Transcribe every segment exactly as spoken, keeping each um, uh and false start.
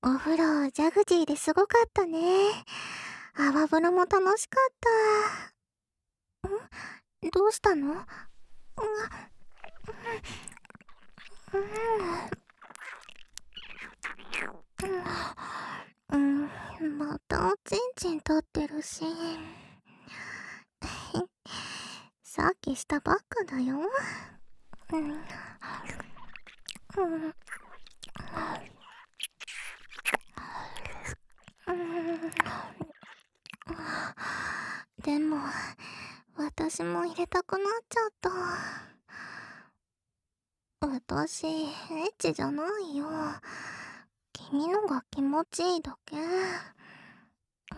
お風呂、ジャグジーですごかったね。泡風呂も楽しかった。んどうしたの？うん、うん、うん、またおちんちん立ってるし。さっきしたばっかだよ。うん、うん、うん、でも、私も入れたくなっちゃった。私、エッチじゃないよ。君のが気持ちいいだけ。うん。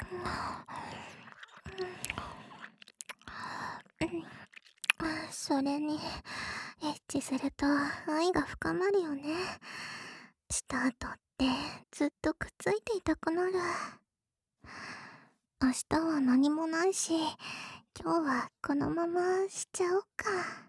それに、エッチすると愛が深まるよね。した後ってずっとくっついていたくなる。明日は何もないし、今日はこのまましちゃおうか。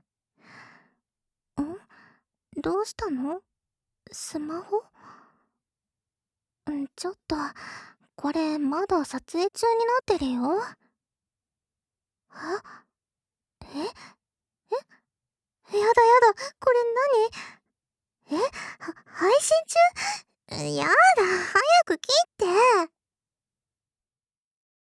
ん？どうしたの？スマホ？んちょっと、これまだ撮影中になってるよ。あ、ええやだやだ、これ何？えは配信中？やだ